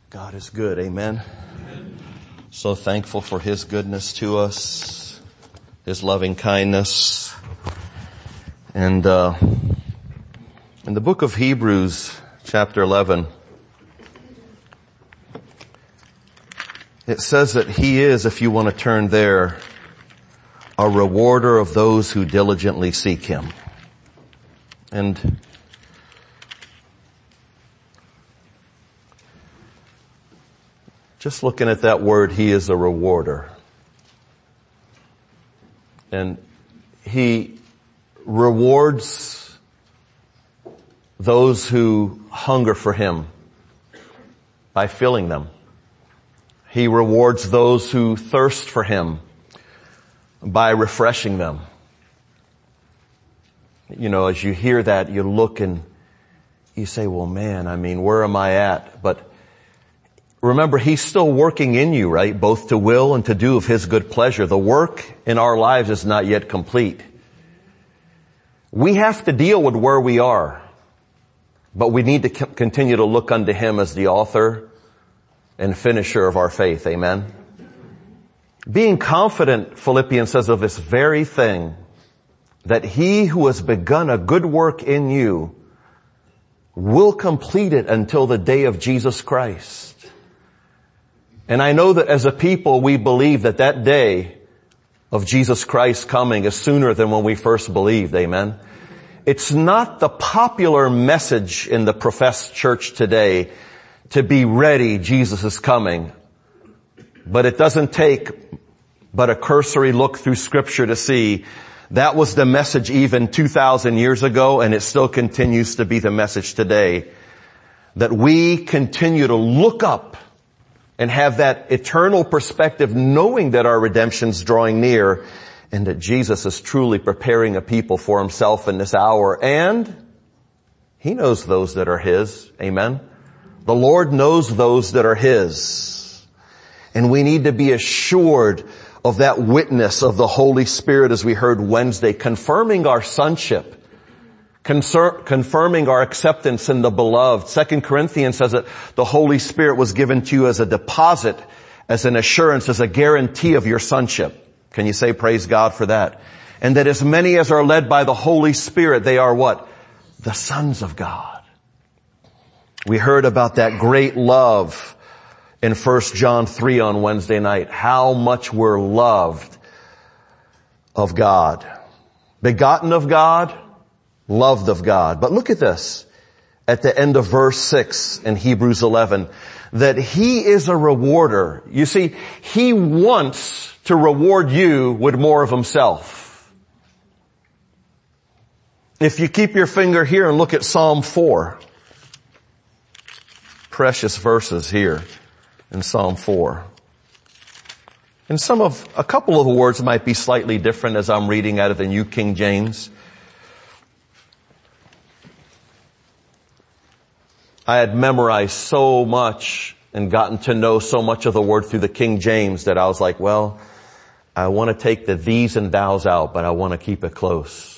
God is good. Amen. So thankful for His goodness to us, His loving kindness. And in the book of Hebrews, chapter 11, it says that He is, if you want to turn there, a rewarder of those who diligently seek Him. And just looking at that word, He is a rewarder. And He rewards those who hunger for Him by filling them. He rewards those who thirst for Him by refreshing them. You know, as you hear that, you look and you say, well, man, where am I at? But remember, He's still working in you, right? Both to will and to do of His good pleasure. The work in our lives is not yet complete. We have to deal with where we are, but we need to continue to look unto Him as the author and finisher of our faith. Amen. Being confident, Philippians says, of this very thing, that He who has begun a good work in you will complete it until the day of Jesus Christ. And I know that as a people, we believe that that day of Jesus Christ coming is sooner than when we first believed. Amen. It's not the popular message in the professed church today to be ready, Jesus is coming. But it doesn't take but a cursory look through Scripture to see that was the message even 2,000 years ago, and it still continues to be the message today. That we continue to look up and have that eternal perspective, knowing that our redemption's drawing near and that Jesus is truly preparing a people for Himself in this hour. And He knows those that are His. Amen. The Lord knows those that are His. And we need to be assured of that witness of the Holy Spirit, as we heard Wednesday, confirming our sonship, confirming our acceptance in the beloved. 2 Corinthians says that the Holy Spirit was given to you as a deposit, as an assurance, as a guarantee of your sonship. Can you say praise God for that? And that as many as are led by the Holy Spirit, they are what? The sons of God. We heard about that great love in 1 John 3 on Wednesday night. How much we're loved of God. Begotten of God, loved of God. But look at this at the end of verse 6 in Hebrews 11. That He is a rewarder. You see, He wants to reward you with more of Himself. If you keep your finger here and look at Psalm 4. Precious verses here in Psalm 4. And a couple of the words might be slightly different as I'm reading out of the New King James. I had memorized so much and gotten to know so much of the word through the King James that I was like, well, I want to take the these and thous out, but I want to keep it close.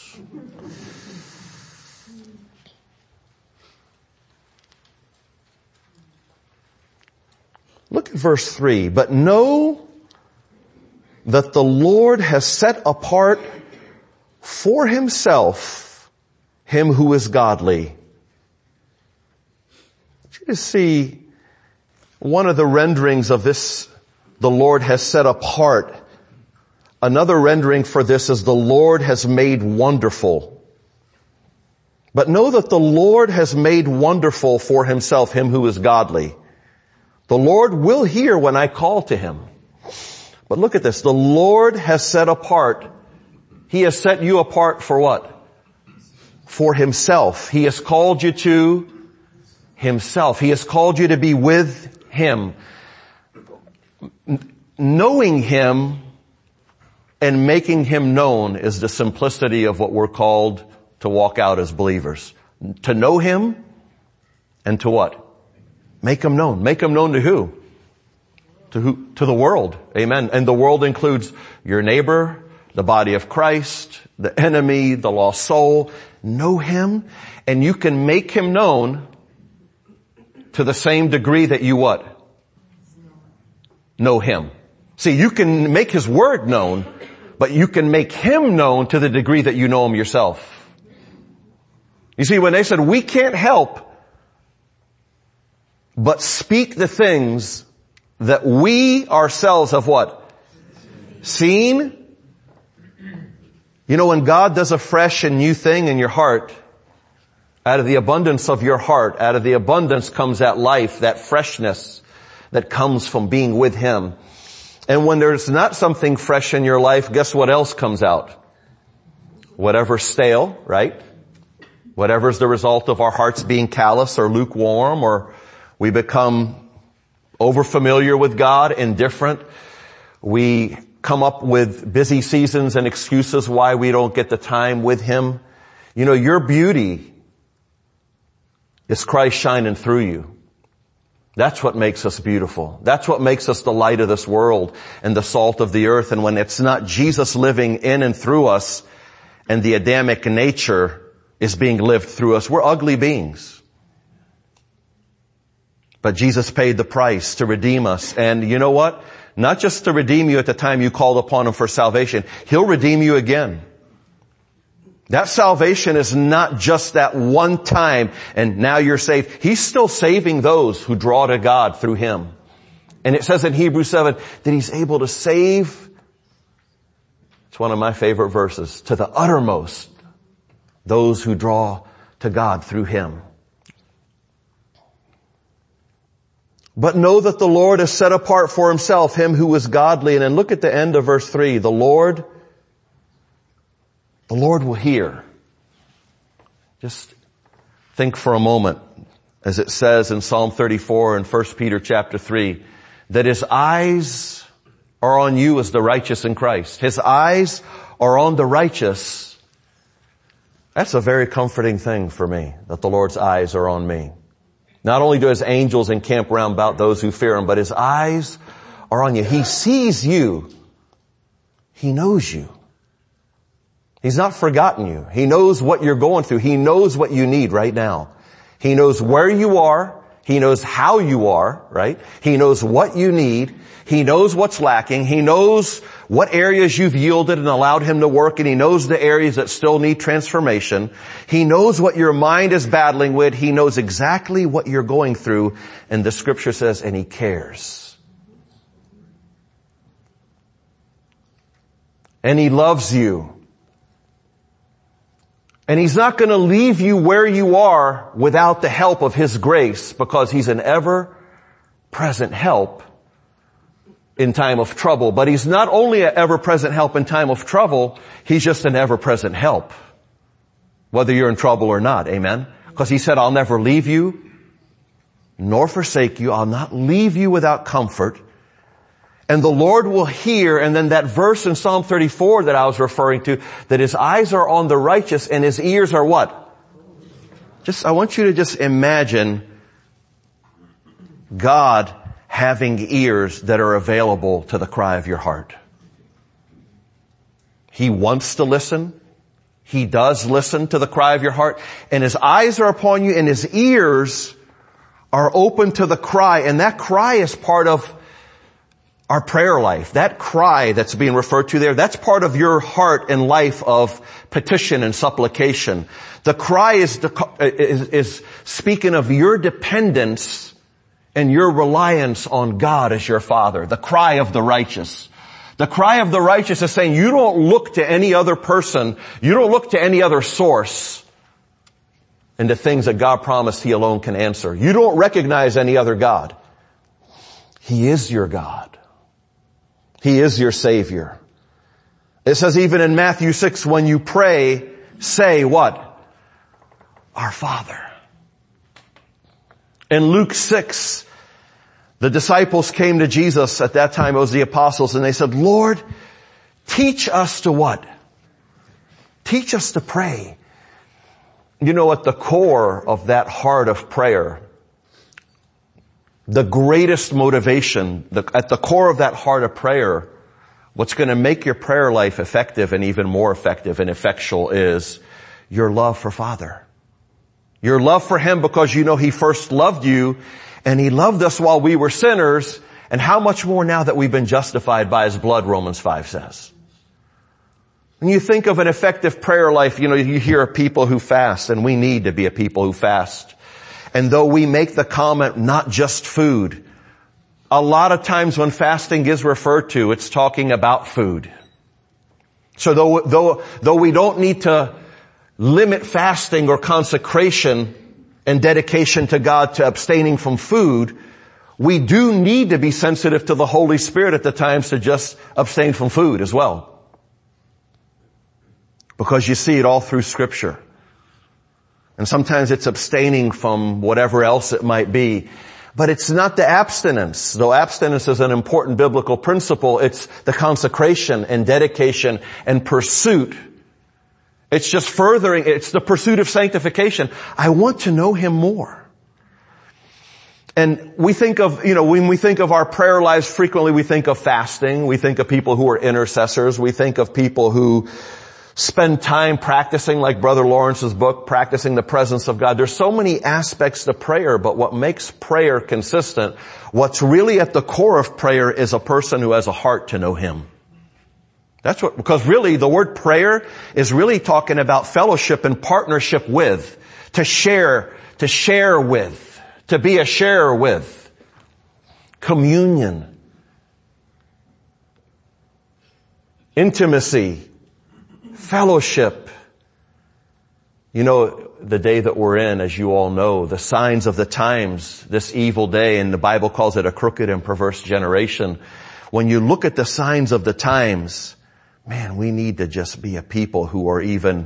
Look at verse 3. But know that the Lord has set apart for Himself him who is godly. I want you to see one of the renderings of this, the Lord has set apart. Another rendering for this is the Lord has made wonderful. But know that the Lord has made wonderful for Himself him who is godly. The Lord will hear when I call to Him. But look at this. The Lord has set apart. He has set you apart for what? For Himself. He has called you to Himself. He has called you to be with Him. Knowing Him and making Him known is the simplicity of what we're called to walk out as believers. To know Him and to what? Make Him known. Make Him known to who? To the world. Amen. And the world includes your neighbor, the body of Christ, the enemy, the lost soul. Know Him, and you can make Him known to the same degree that you what? know Him. See, you can make His Word known, but you can make Him known to the degree that you know Him yourself. You see, when they said, we can't help but speak the things that we ourselves have what? Seen. You know, when God does a fresh and new thing in your heart, out of the abundance of your heart, out of the abundance comes that life, that freshness that comes from being with Him. And when there's not something fresh in your life, guess what else comes out? Whatever's stale, right? Whatever's the result of our hearts being callous or lukewarm, or we become overfamiliar with God, indifferent. We come up with busy seasons and excuses why we don't get the time with Him. You know, your beauty is Christ shining through you. That's what makes us beautiful. That's what makes us the light of this world and the salt of the earth. And when it's not Jesus living in and through us, and the Adamic nature is being lived through us, we're ugly beings. But Jesus paid the price to redeem us. And you know what? Not just to redeem you at the time you called upon Him for salvation. He'll redeem you again. That salvation is not just that one time and now you're saved. He's still saving those who draw to God through Him. And it says in Hebrews 7 that He's able to save, it's one of my favorite verses, to the uttermost, those who draw to God through Him. But know that the Lord has set apart for Himself him who is godly. And then look at the end of verse 3. The Lord will hear. Just think for a moment, as it says in Psalm 34 and 1 Peter chapter 3, that His eyes are on you as the righteous in Christ. His eyes are on the righteous. That's a very comforting thing for me, that the Lord's eyes are on me. Not only do His angels encamp round about those who fear Him, but His eyes are on you. He sees you. He knows you. He's not forgotten you. He knows what you're going through. He knows what you need right now. He knows where you are. He knows how you are, right? He knows what you need. He knows what's lacking. He knows what areas you've yielded and allowed Him to work, and He knows the areas that still need transformation. He knows what your mind is battling with. He knows exactly what you're going through, and the Scripture says, and He cares. And He loves you. And He's not going to leave you where you are without the help of His grace, because He's an ever-present help in time of trouble. But He's not only an ever-present help in time of trouble, He's just an ever-present help, whether you're in trouble or not. Amen? Because He said, I'll never leave you nor forsake you. I'll not leave you without comfort. And the Lord will hear. And then that verse in Psalm 34 that I was referring to, that His eyes are on the righteous and His ears are what? I want you to just imagine God having ears that are available to the cry of your heart. He wants to listen. He does listen to the cry of your heart. And His eyes are upon you and His ears are open to the cry. And that cry is part of our prayer life. That cry that's being referred to there, that's part of your heart and life of petition and supplication. The cry is speaking of your dependence and your reliance on God as your Father. The cry of the righteous. The cry of the righteous is saying you don't look to any other person, you don't look to any other source and the things that God promised He alone can answer. You don't recognize any other God. He is your God. He is your Savior. It says even in Matthew 6, when you pray, say what? Our Father. In Luke 6, the disciples came to Jesus. At that time it was the apostles, and they said, Lord, teach us to what? Teach us to pray. You know, at the core of that heart of prayer, the greatest motivation, at the core of that heart of prayer, what's going to make your prayer life effective and even more effective and effectual is your love for Father. Your love for Him, because you know He first loved you and He loved us while we were sinners, And how much more now that we've been justified by His blood, Romans 5 says. When you think of an effective prayer life, you hear of people who fast, and we need to be a people who fast. And though we make the comment, not just food, a lot of times when fasting is referred to, it's talking about food. So though we don't need to limit fasting or consecration and dedication to God to abstaining from food, we do need to be sensitive to the Holy Spirit at the times to just abstain from food as well. Because you see it all through Scripture. And sometimes it's abstaining from whatever else it might be. But it's not the abstinence. Though abstinence is an important biblical principle, it's the consecration and dedication and pursuit. It's just furthering, it's the pursuit of sanctification. I want to know Him more. And we think of, when we think of our prayer lives, frequently we think of fasting. We think of people who are intercessors. We think of people who spend time practicing, like Brother Lawrence's book, practicing the presence of God. There's so many aspects to prayer, but what makes prayer consistent, what's really at the core of prayer is a person who has a heart to know Him. Because really the word prayer is really talking about fellowship and partnership with, to share with, to be a sharer with, communion, intimacy, fellowship. The day that we're in, as you all know, the signs of the times, this evil day, and the Bible calls it a crooked and perverse generation. When you look at the signs of the times, man, we need to just be a people who are even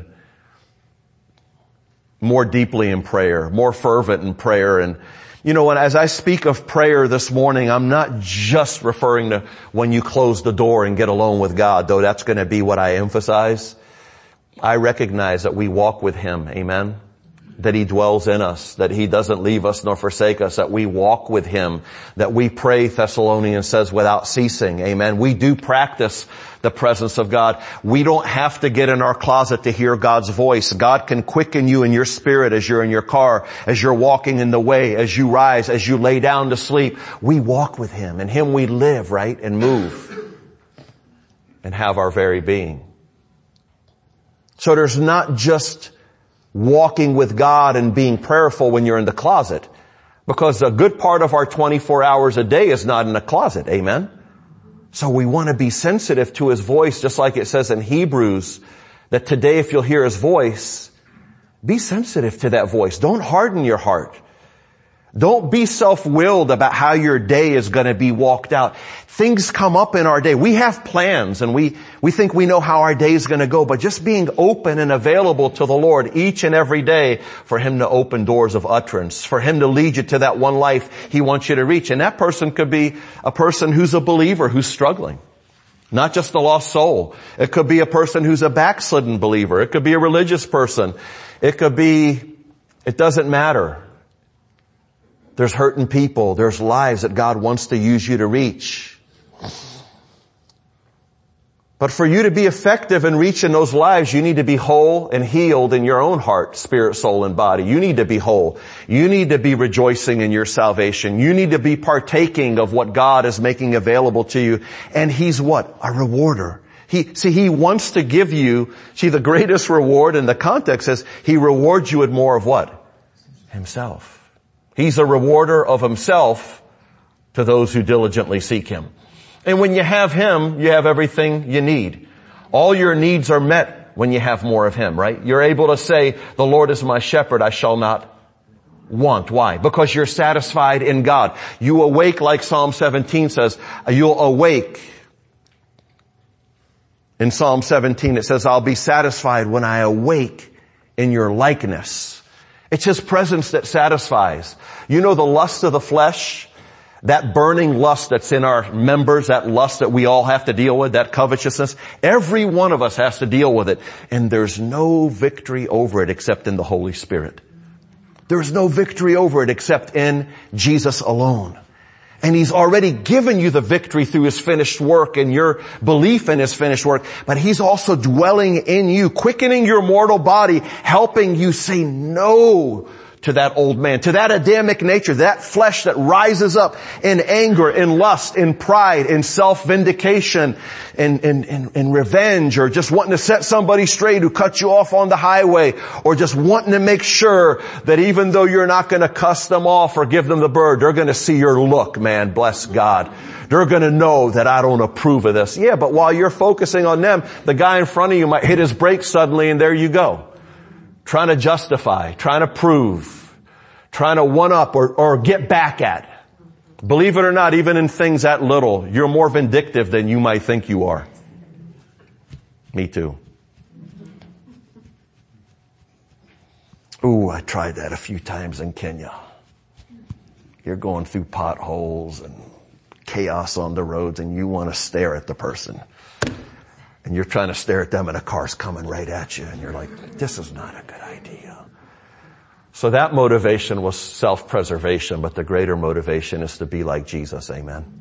more deeply in prayer, more fervent in prayer. And as I speak of prayer this morning, I'm not just referring to when you close the door and get alone with God, though that's going to be what I emphasize. I recognize that we walk with Him, amen? That He dwells in us, that He doesn't leave us nor forsake us, that we walk with Him, that we pray, Thessalonians says, without ceasing, amen? We do practice the presence of God. We don't have to get in our closet to hear God's voice. God can quicken you in your spirit as you're in your car, as you're walking in the way, as you rise, as you lay down to sleep. We walk with Him. In Him we live, right? And move. And have our very being. So there's not just walking with God and being prayerful when you're in the closet, because a good part of our 24 hours a day is not in the closet. Amen. So we want to be sensitive to His voice, just like it says in Hebrews that today if you'll hear His voice, be sensitive to that voice. Don't harden your heart. Don't be self-willed about how your day is going to be walked out. Things come up in our day. We have plans and we think we know how our day is going to go, but just being open and available to the Lord each and every day for Him to open doors of utterance, for Him to lead you to that one life He wants you to reach. And that person could be a person who's a believer, who's struggling. Not just a lost soul. It could be a person who's a backslidden believer. It could be a religious person. It doesn't matter. There's hurting people. There's lives that God wants to use you to reach. But for you to be effective in reaching those lives, you need to be whole and healed in your own heart, spirit, soul, and body. You need to be whole. You need to be rejoicing in your salvation. You need to be partaking of what God is making available to you. And He's what? A rewarder. He wants to give you, the greatest reward in the context is He rewards you with more of what? Himself. He's a rewarder of Himself to those who diligently seek Him. And when you have Him, you have everything you need. All your needs are met when you have more of Him, right? You're able to say, the Lord is my shepherd, I shall not want. Why? Because you're satisfied in God. You awake, like Psalm 17 says, you'll awake. In Psalm 17 it says, I'll be satisfied when I awake in your likeness. It's His presence that satisfies. The lust of the flesh, that burning lust that's in our members, that lust that we all have to deal with, that covetousness, every one of us has to deal with it. And there's no victory over it except in the Holy Spirit. There's no victory over it except in Jesus alone. And He's already given you the victory through His finished work and your belief in His finished work. But He's also dwelling in you, quickening your mortal body, helping you say no to that old man, to that Adamic nature, that flesh that rises up in anger, in lust, in pride, in self-vindication, in revenge, or just wanting to set somebody straight who cut you off on the highway, or just wanting to make sure that even though you're not going to cuss them off or give them the bird, they're going to see your look, man, bless God. They're going to know that I don't approve of this. Yeah, but while you're focusing on them, the guy in front of you might hit his brakes suddenly and there you go. Trying to justify, trying to prove, trying to one up or get back at. Believe it or not, even in things that little, you're more vindictive than you might think you are. Me too. Ooh, I tried that a few times in Kenya. You're going through potholes and chaos on the roads and you want to stare at the person. And you're trying to stare at them and a car's coming right at you and you're like, this is not a good idea. So that motivation was self-preservation, but the greater motivation is to be like Jesus. Amen.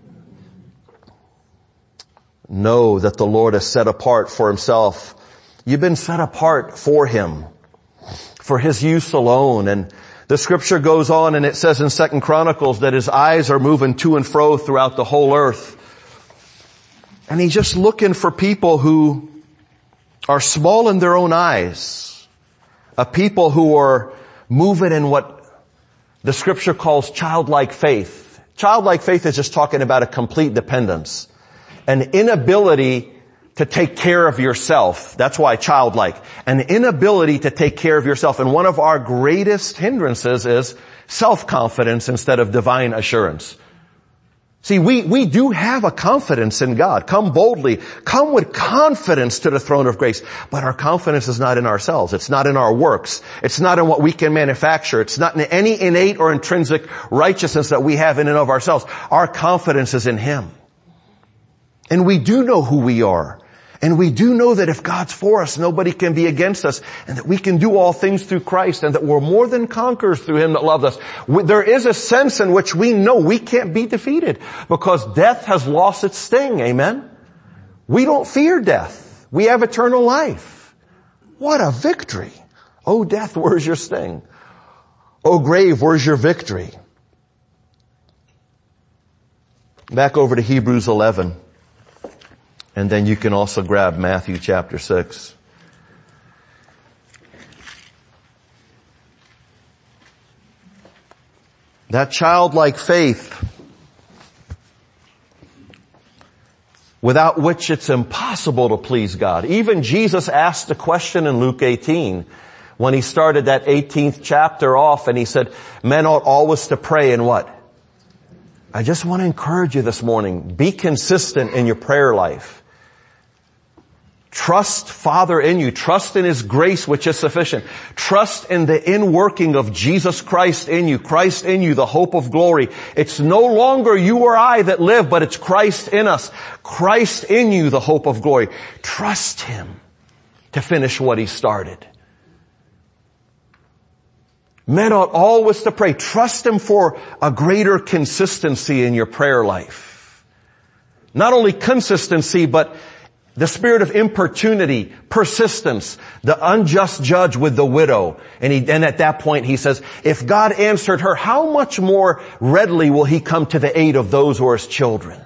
Know that the Lord has set apart for himself. You've been set apart for him, for his use alone. And the scripture goes on and it says in 2 Chronicles that his eyes are moving to and fro throughout the whole earth. And he's just looking for people who are small in their own eyes. A people who are moving in what the scripture calls childlike faith. Childlike faith is just talking about a complete dependence. An inability to take care of yourself. That's why childlike. An inability to take care of yourself. And one of our greatest hindrances is self-confidence instead of divine assurance. See, we do have a confidence in God. Come boldly. Come with confidence to the throne of grace. But our confidence is not in ourselves. It's not in our works. It's not in what we can manufacture. It's not in any innate or intrinsic righteousness that we have in and of ourselves. Our confidence is in him. And we do know who we are. And we do know that if God's for us, nobody can be against us, and that we can do all things through Christ, and that we're more than conquerors through him that loved us. There is a sense in which we know we can't be defeated because death has lost its sting. Amen? We don't fear death. We have eternal life. What a victory. Oh, death, where's your sting? Oh, grave, where's your victory? Back over to Hebrews 11. And then you can also grab Matthew chapter 6. That childlike faith without which it's impossible to please God. Even Jesus asked a question in Luke 18 when he started that 18th chapter off and he said, men ought always to pray and what? I just want to encourage you this morning. Be consistent in your prayer life. Trust Father in you. Trust in his grace, which is sufficient. Trust in the inworking of Jesus Christ in you. Christ in you, the hope of glory. It's no longer you or I that live, but it's Christ in us. Christ in you, the hope of glory. Trust him to finish what he started. Men ought always to pray. Trust him for a greater consistency in your prayer life. Not only consistency, but the spirit of importunity, persistence, the unjust judge with the widow. And at that point he says, if God answered her, how much more readily will he come to the aid of those who are his children?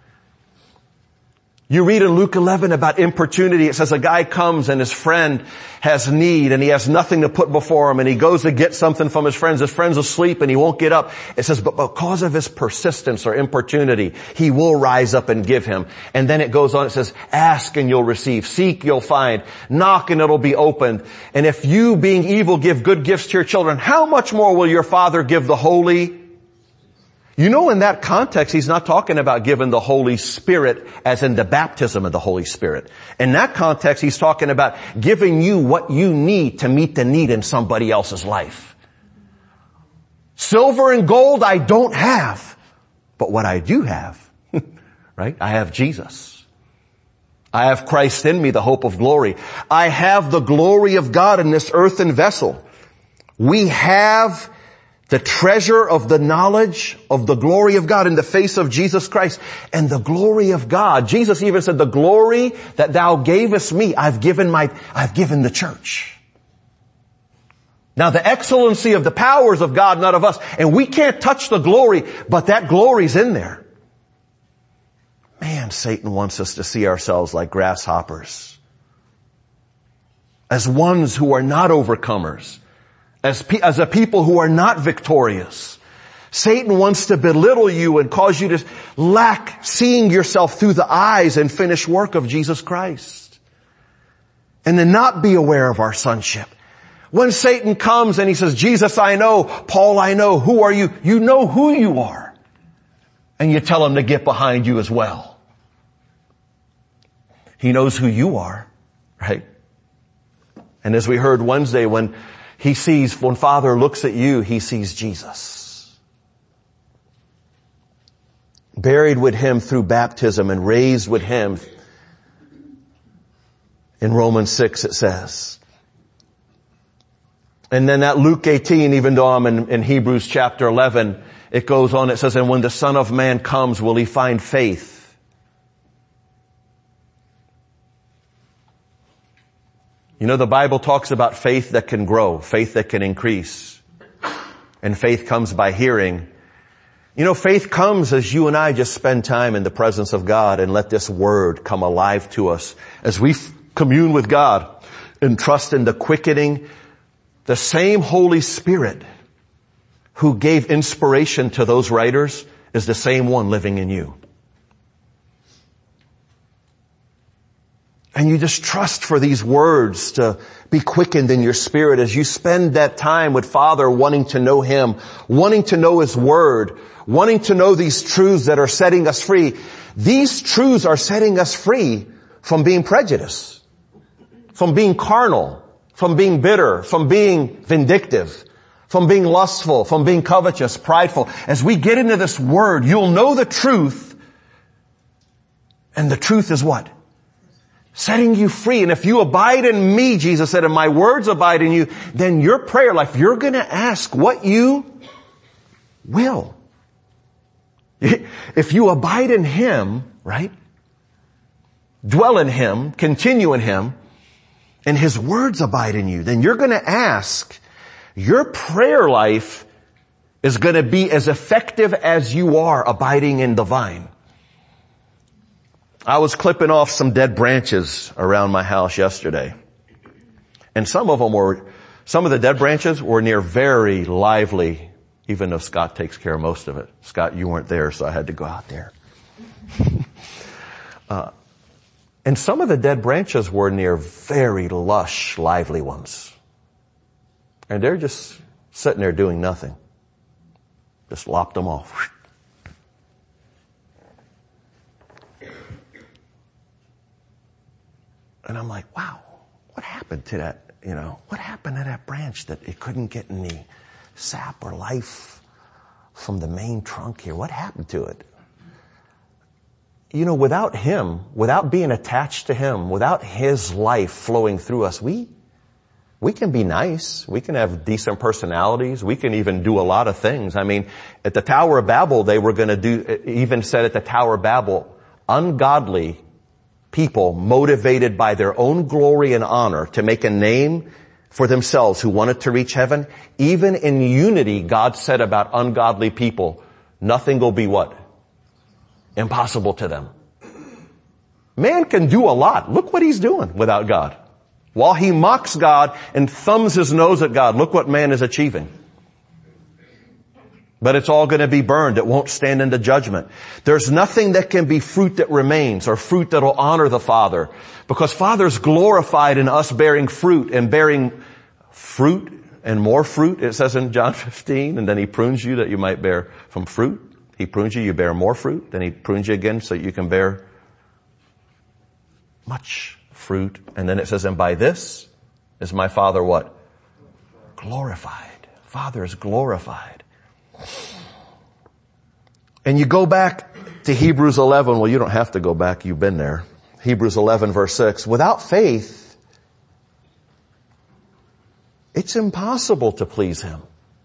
You read in Luke 11 about importunity. It says a guy comes and his friend has need and he has nothing to put before him and he goes to get something from his friends. His friend's asleep and he won't get up. It says, but because of his persistence or importunity, he will rise up and give him. And then it goes on, it says, ask and you'll receive. Seek, you'll find. Knock and it'll be opened. And if you, being evil, give good gifts to your children, how much more will your Father give the Holy? You know, in that context, he's not talking about giving the Holy Spirit as in the baptism of the Holy Spirit. In that context, he's talking about giving you what you need to meet the need in somebody else's life. Silver and gold I don't have, but what I do have, right? I have Jesus. I have Christ in me, the hope of glory. I have the glory of God in this earthen vessel. We have the treasure of the knowledge of the glory of God in the face of Jesus Christ. And the glory of God. Jesus even said, the glory that thou gavest me, I've given the church. Now the excellency of the powers of God, not of us. And we can't touch the glory, but that glory's in there. Man, Satan wants us to see ourselves like grasshoppers. As ones who are not overcomers. As a people who are not victorious. Satan wants to belittle you and cause you to lack seeing yourself through the eyes and finished work of Jesus Christ. And to not be aware of our sonship. When Satan comes and he says, Jesus I know, Paul I know, who are you? You know who you are. And you tell him to get behind you as well. He knows who you are, right? And as we heard Wednesday, when Father looks at you, he sees Jesus. Buried with him through baptism and raised with him. In Romans 6 it says. And then that Luke 18, even though I'm in Hebrews chapter 11, it goes on, it says, and when the Son of Man comes, will he find faith? You know, the Bible talks about faith that can grow, faith that can increase. And faith comes by hearing. You know, faith comes as you and I just spend time in the presence of God and let this word come alive to us as we commune with God and trust in the quickening. The same Holy Spirit who gave inspiration to those writers is the same one living in you. And you just trust for these words to be quickened in your spirit as you spend that time with Father wanting to know Him, wanting to know His Word, wanting to know these truths that are setting us free. These truths are setting us free from being prejudiced, from being carnal, from being bitter, from being vindictive, from being lustful, from being covetous, prideful. As we get into this Word, you'll know the truth. And the truth is what? Setting you free. And if you abide in me, Jesus said, and my words abide in you, then your prayer life, you're going to ask what you will. If you abide in Him, right? Dwell in Him, continue in Him, and His words abide in you, then you're going to ask. Your prayer life is going to be as effective as you are abiding in the vine. I was clipping off some dead branches around my house yesterday. And some of the dead branches were near very lively, even though Scott takes care of most of it. Scott, you weren't there, so I had to go out there. And some of the dead branches were near very lush, lively ones. And they're just sitting there doing nothing. Just lopped them off. And I'm like, wow, what happened to that, what happened to that branch that it couldn't get any sap or life from the main trunk here? What happened to it? Without Him, without being attached to Him, without His life flowing through us, we can be nice. We can have decent personalities. We can even do a lot of things. I mean, at the Tower of Babel, they were going to do, even said at the Tower of Babel, ungodly people motivated by their own glory and honor to make a name for themselves who wanted to reach heaven. Even in unity, God said about ungodly people, nothing will be what? Impossible to them. Man can do a lot. Look what he's doing without God. While he mocks God and thumbs his nose at God, look what man is achieving. But it's all going to be burned. It won't stand in the judgment. There's nothing that can be fruit that remains or fruit that will honor the Father. Because Father's glorified in us bearing fruit and bearing fruit and more fruit. It says in John 15, and then He prunes you that you might bear from fruit. He prunes you, you bear more fruit. Then He prunes you again so you can bear much fruit. And then it says, and by this is my Father what? Glorified. Father is glorified. And you go back to Hebrews 11. Well, you don't have to go back. You've been there. Hebrews 11 verse 6. Without faith, it's impossible to please Him.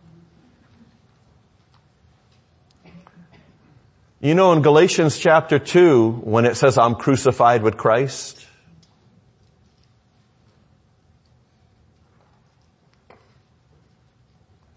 In Galatians chapter 2, when it says, I'm crucified with Christ,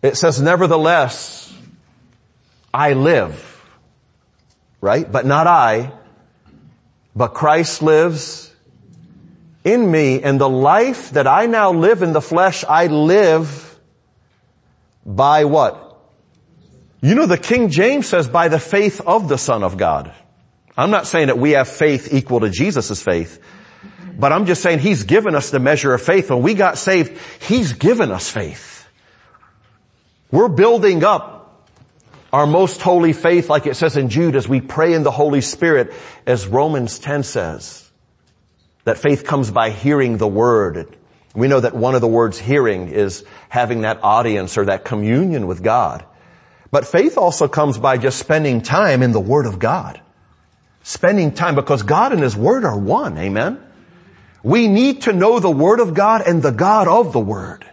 It says, nevertheless, I live, right? But not I, but Christ lives in me. And the life that I now live in the flesh, I live by what? You know, the King James says by the faith of the Son of God. I'm not saying that we have faith equal to Jesus' faith, but I'm just saying He's given us the measure of faith. When we got saved, He's given us faith. We're building up our most holy faith, like it says in Jude, as we pray in the Holy Spirit, as Romans 10 says, that faith comes by hearing the Word. We know that one of the words hearing is having that audience or that communion with God. But faith also comes by just spending time in the Word of God. Spending time, because God and His Word are one. Amen? We need to know the Word of God and the God of the Word.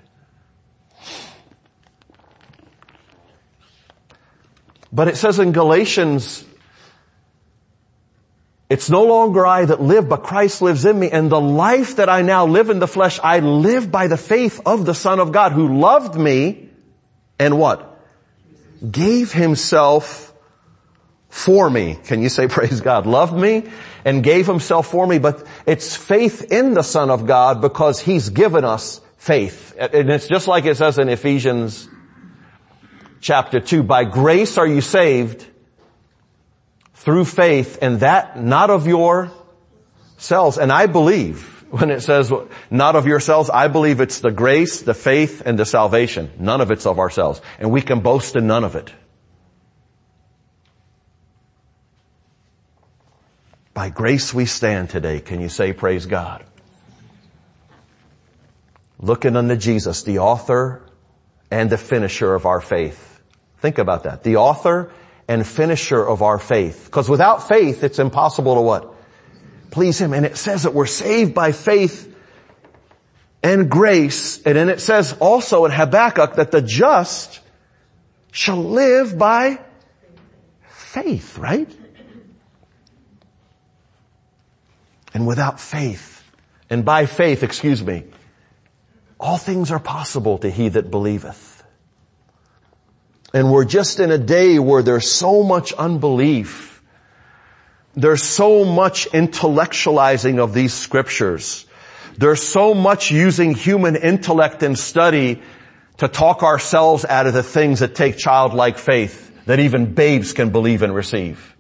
But it says in Galatians, it's no longer I that live, but Christ lives in me. And the life that I now live in the flesh, I live by the faith of the Son of God, who loved me and what? Gave Himself for me. Can you say praise God? Loved me and gave Himself for me. But it's faith in the Son of God because He's given us faith. And it's just like it says in Ephesians chapter 2, by grace are you saved through faith, and that not of yourselves. And I believe when it says not of yourselves, I believe it's the grace, the faith, and the salvation. None of it's of ourselves. And we can boast in none of it. By grace we stand today. Can you say praise God? Looking unto Jesus, the author and the finisher of our faith. Think about that. The author and finisher of our faith. Because without faith, it's impossible to what? Please Him. And it says that we're saved by faith and grace. And then it says also in Habakkuk that the just shall live by faith, right? And without faith, and by faith, all things are possible to he that believeth. And we're just in a day where there's so much unbelief. There's so much intellectualizing of these scriptures. There's so much using human intellect and study to talk ourselves out of the things that take childlike faith that even babes can believe and receive.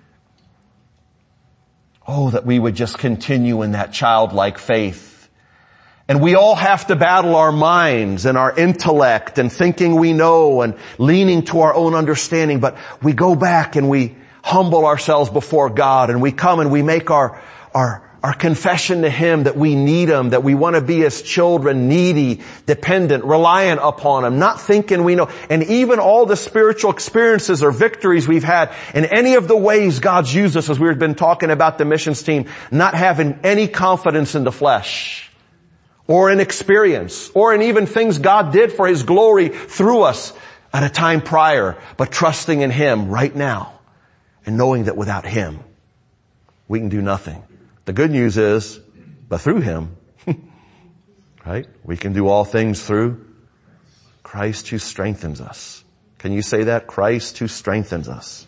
Oh, that we would just continue in that childlike faith. And we all have to battle our minds and our intellect and thinking we know and leaning to our own understanding. But we go back and we humble ourselves before God and we come and we make our confession to Him that we need Him, that we want to be His children, needy, dependent, reliant upon Him, not thinking we know. And even all the spiritual experiences or victories we've had in any of the ways God's used us, as we've been talking about the missions team, not having any confidence in the flesh. Or in experience, or in even things God did for His glory through us at a time prior, but trusting in Him right now and knowing that without Him, we can do nothing. The good news is, but through Him, right, we can do all things through Christ who strengthens us. Can you say that? Christ who strengthens us.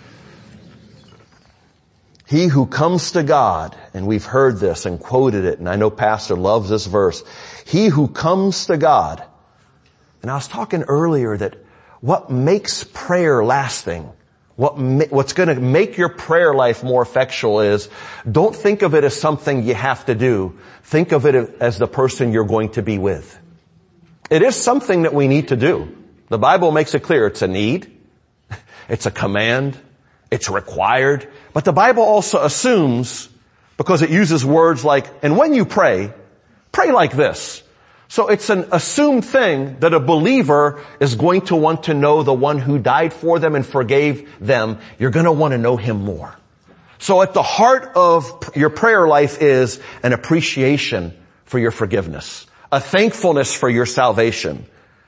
He who comes to God, and we've heard this and quoted it, and I know Pastor loves this verse. He who comes to God. And I was talking earlier that what makes prayer lasting, what's going to make your prayer life more effectual is, don't think of it as something you have to do. Think of it as the person you're going to be with. It is something that we need to do. The Bible makes it clear it's a need. It's a command. It's required. But the Bible also assumes, because it uses words like, and when you pray like this. So it's an assumed thing that a believer is going to want to know the one who died for them and forgave them. You're going to want to know Him more. So at the heart of your prayer life is an appreciation for your forgiveness, a thankfulness for your salvation.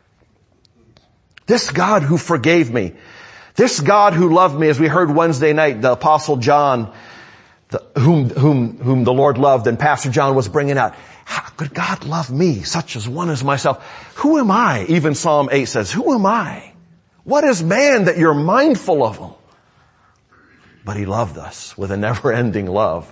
This God who forgave me, this God who loved me, as we heard Wednesday night, the Apostle John, whom the Lord loved, and Pastor John was bringing out. How could God love me, such as one as myself? Who am I? Even Psalm 8 says, who am I? What is man that you're mindful of him? But he loved us with a never-ending love.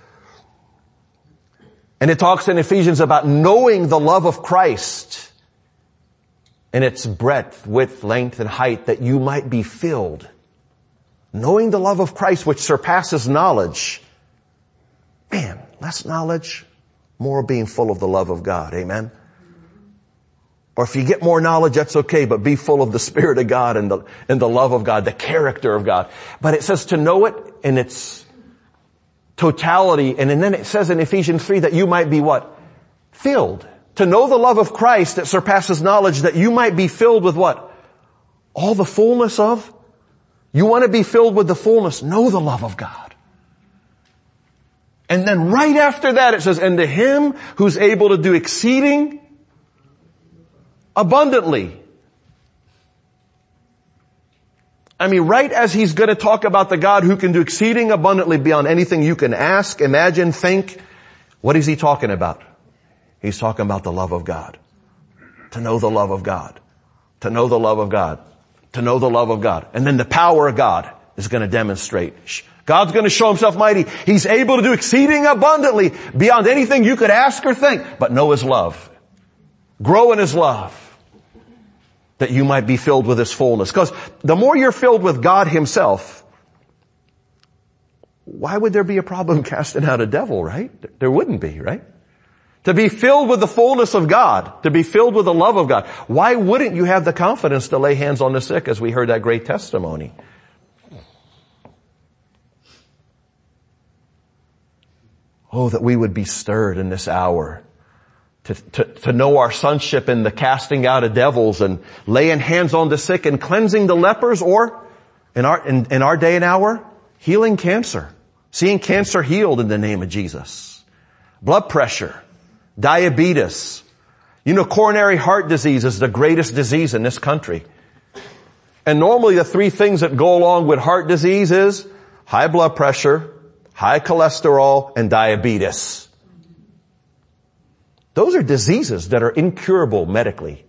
And it talks in Ephesians about knowing the love of Christ in its breadth, width, length, and height, that you might be filled. Knowing the love of Christ, which surpasses knowledge. Man, less knowledge, more being full of the love of God. Amen? Or if you get more knowledge, that's okay, but be full of the Spirit of God and the love of God, the character of God. But it says to know it in its totality, and then it says in Ephesians 3 that you might be what? Filled. To know the love of Christ that surpasses knowledge, that you might be filled with what? All the fullness of? You want to be filled with the fullness, know the love of God. And then right after that it says, and to him who's able to do exceeding abundantly. I mean, right as he's going to talk about the God who can do exceeding abundantly beyond anything you can ask, imagine, think, what is he talking about? He's talking about the love of God. To know the love of God. To know the love of God. To know the love of God. And then the power of God is going to demonstrate. God's going to show himself mighty. He's able to do exceeding abundantly beyond anything you could ask or think. But know his love. Grow in his love. That you might be filled with his fullness. Because the more you're filled with God himself, why would there be a problem casting out a devil, right? There wouldn't be, right? To be filled with the fullness of God, to be filled with the love of God. Why wouldn't you have the confidence to lay hands on the sick, as we heard that great testimony? Oh, that we would be stirred in this hour to know our sonship in the casting out of devils and laying hands on the sick and cleansing the lepers, or in our day and hour, healing cancer, seeing cancer healed in the name of Jesus. Blood pressure. Diabetes. You know, coronary heart disease is the greatest disease in this country. And normally the three things that go along with heart disease is high blood pressure, high cholesterol, and diabetes. Those are diseases that are incurable medically.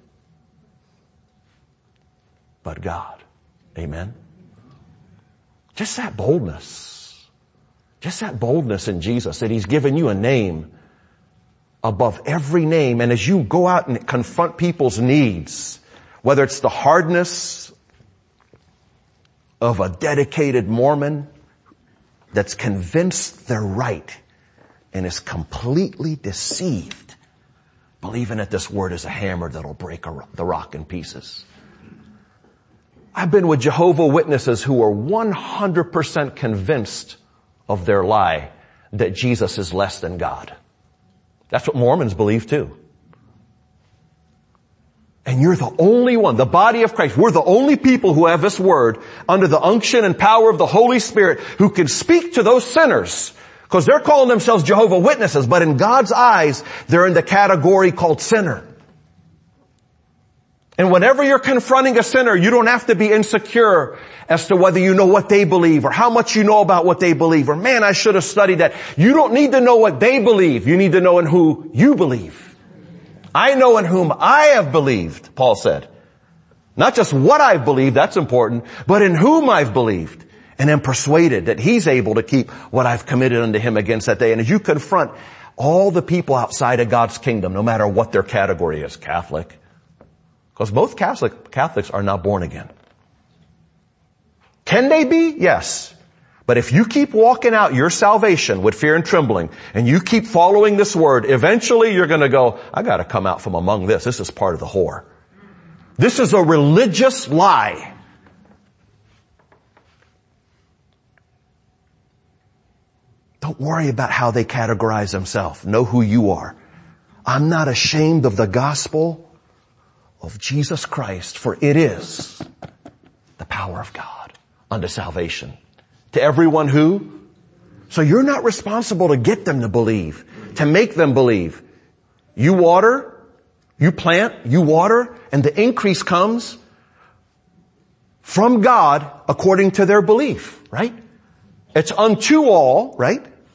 But God. Amen. Just that boldness. Just that boldness in Jesus, that he's given you a name above every name. And as you go out and confront people's needs, whether it's the hardness of a dedicated Mormon that's convinced they're right and is completely deceived, believing that this word is a hammer that'll break the rock in pieces. I've been with Jehovah's Witnesses who are 100% convinced of their lie that Jesus is less than God. That's what Mormons believe too. And you're the only one, the body of Christ, we're the only people who have this word under the unction and power of the Holy Spirit who can speak to those sinners. Because they're calling themselves Jehovah's Witnesses, but in God's eyes, they're in the category called sinner. And whenever you're confronting a sinner, you don't have to be insecure as to whether you know what they believe or how much you know about what they believe, or man, I should have studied that. You don't need to know what they believe. You need to know in who you believe. I know in whom I have believed, Paul said. Not just what I've believed, that's important, but in whom I've believed, and am persuaded that he's able to keep what I've committed unto him against that day. And as you confront all the people outside of God's kingdom, no matter what their category is, Catholic, because both Catholics are not born again. Can they be? Yes. But if you keep walking out your salvation with fear and trembling, and you keep following this word, eventually you're going to go, I got to come out from among this. This is part of the whore. This is a religious lie. Don't worry about how they categorize themselves. Know who you are. I'm not ashamed of the gospel of Jesus Christ, for it is the power of God unto salvation to everyone who. So you're not responsible to get them to believe, to make them believe. You water, you plant, you water, and the increase comes from God according to their belief, right? It's unto all, right?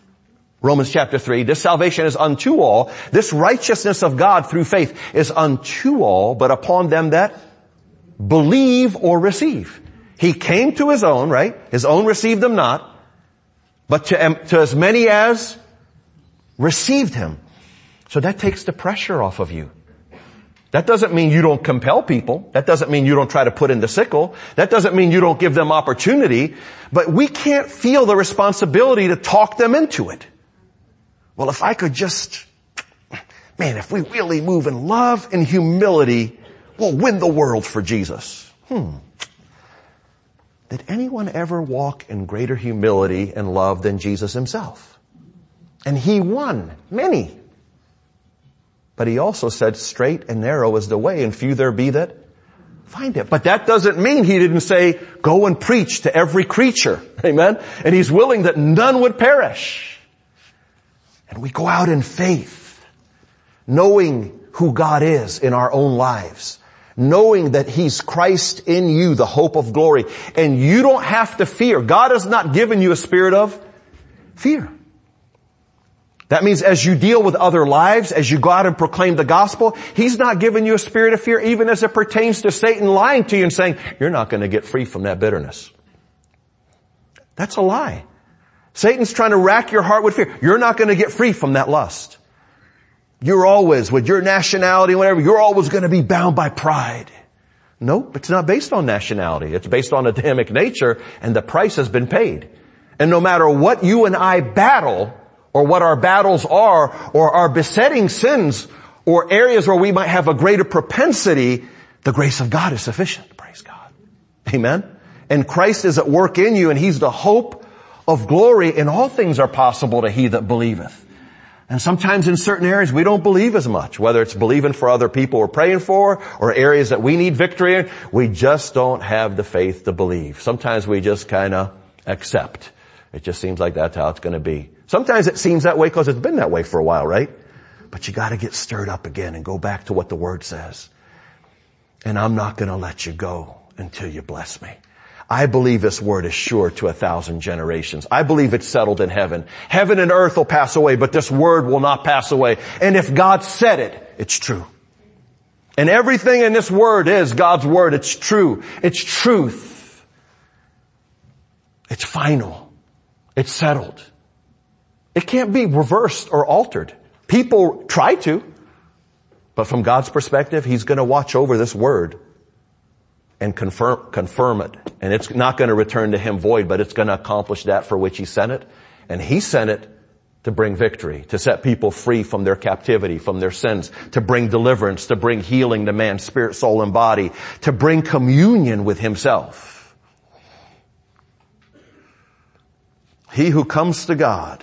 Romans chapter 3, this salvation is unto all. This righteousness of God through faith is unto all, but upon them that believe or receive. He came to his own, right? His own received him not, but to as many as received him. So that takes the pressure off of you. That doesn't mean you don't compel people. That doesn't mean you don't try to put in the sickle. That doesn't mean you don't give them opportunity. But we can't feel the responsibility to talk them into it. Well, if I could just, man, if we really move in love and humility, we'll win the world for Jesus. Did anyone ever walk in greater humility and love than Jesus himself? And he won many. But he also said, straight and narrow is the way, and few there be that find it. But that doesn't mean he didn't say, go and preach to every creature. Amen? And he's willing that none would perish. And we go out in faith, knowing who God is in our own lives, knowing that he's Christ in you, the hope of glory. And you don't have to fear. God has not given you a spirit of fear. That means as you deal with other lives, as you go out and proclaim the gospel, he's not giving you a spirit of fear, even as it pertains to Satan lying to you and saying, you're not going to get free from that bitterness. That's a lie. Satan's trying to rack your heart with fear. You're not going to get free from that lust. You're always, with your nationality, whatever, you're always going to be bound by pride. Nope, it's not based on nationality. It's based on Adamic nature, and the price has been paid. And no matter what you and I battle, or what our battles are, or our besetting sins, or areas where we might have a greater propensity, the grace of God is sufficient. Praise God. Amen? And Christ is at work in you, and he's the hope of glory, and all things are possible to he that believeth. And sometimes in certain areas we don't believe as much, whether it's believing for other people we're praying for, or areas that we need victory in. We just don't have the faith to believe. Sometimes we just kind of accept. It just seems like that's how it's going to be. Sometimes it seems that way because it's been that way for a while, right? But you got to get stirred up again and go back to what the Word says. And I'm not going to let you go until you bless me. I believe this Word is sure to 1,000 generations. I believe it's settled in heaven. Heaven and earth will pass away, but this Word will not pass away. And if God said it, it's true. And everything in this Word is God's Word. It's true. It's truth. It's final. It's settled. It can't be reversed or altered. People try to, but from God's perspective, he's going to watch over this word and confirm it. And it's not going to return to him void, but it's going to accomplish that for which he sent it. And he sent it to bring victory, to set people free from their captivity, from their sins, to bring deliverance, to bring healing to man's spirit, soul, and body, to bring communion with himself. He who comes to God.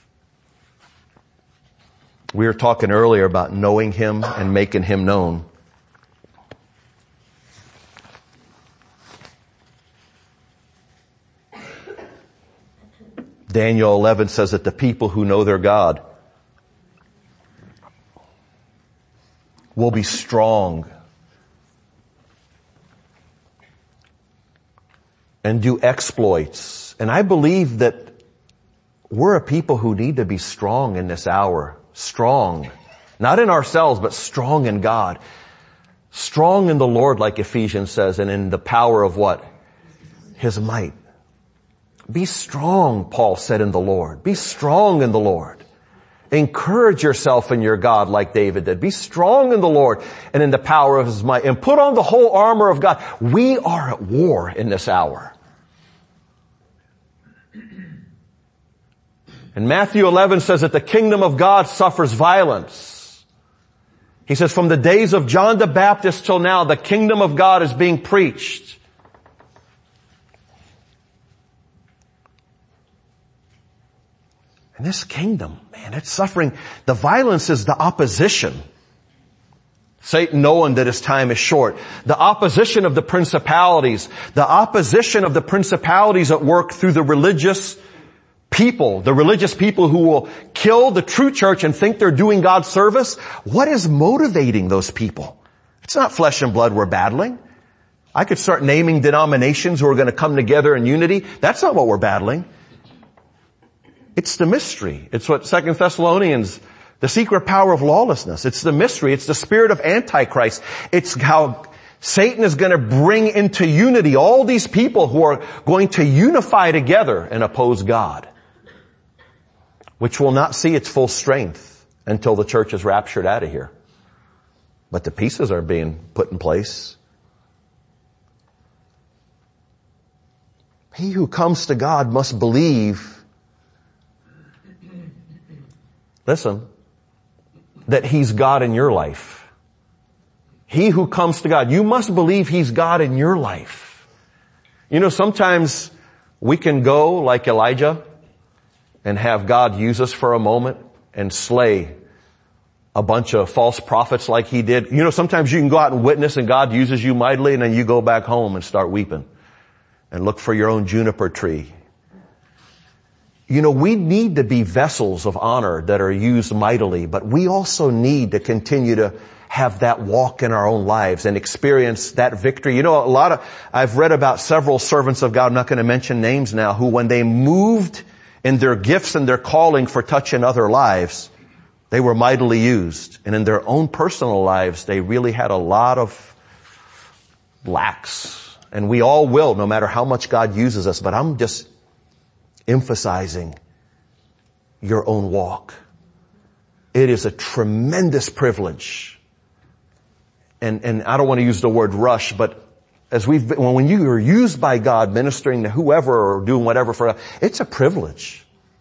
We were talking earlier about knowing him and making him known. Daniel 11 says that the people who know their God will be strong and do exploits. And I believe that we're a people who need to be strong in this hour. Strong. Not in ourselves, but strong in God. Strong in the Lord, like Ephesians says, and in the power of what? His might. Be strong, Paul said, in the Lord. Be strong in the Lord. Encourage yourself in your God like David did. Be strong in the Lord and in the power of his might. And put on the whole armor of God. We are at war in this hour. And Matthew 11 says that the kingdom of God suffers violence. He says from the days of John the Baptist till now, the kingdom of God is being preached. And this kingdom, man, it's suffering. The violence is the opposition. Satan knowing that his time is short. The opposition of the principalities. The opposition of the principalities at work through the religious people. The religious people who will kill the true church and think they're doing God's service. What is motivating those people? It's not flesh and blood we're battling. I could start naming denominations who are going to come together in unity. That's not what we're battling. It's the mystery. It's what 2 Thessalonians, the secret power of lawlessness. It's the mystery. It's the spirit of Antichrist. It's how Satan is going to bring into unity all these people who are going to unify together and oppose God, which will not see its full strength until the church is raptured out of here. But the pieces are being put in place. He who comes to God must believe, listen, that He's God in your life. He who comes to God, you must believe He's God in your life. You know, sometimes we can go like Elijah and have God use us for a moment and slay a bunch of false prophets like he did. You know, sometimes you can go out and witness and God uses you mightily, and then you go back home and start weeping and look for your own juniper tree. You know, we need to be vessels of honor that are used mightily, but we also need to continue to have that walk in our own lives and experience that victory. You know, I've read about several servants of God, I'm not going to mention names now, who when they moved in their gifts and their calling for touching other lives, they were mightily used. And in their own personal lives, they really had a lot of lacks. And we all will, no matter how much God uses us. But I'm just emphasizing your own walk. It is a tremendous privilege. And I don't want to use the word rush, but when you are used by God ministering to whoever or doing whatever for us, it's a privilege.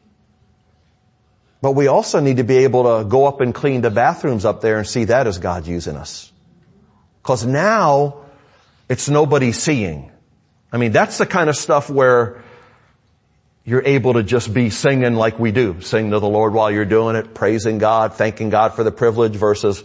But we also need to be able to go up and clean the bathrooms up there and see that as God using us. Because now it's nobody seeing. I mean, that's the kind of stuff where you're able to just be singing like we do. Sing to the Lord while you're doing it, praising God, thanking God for the privilege versus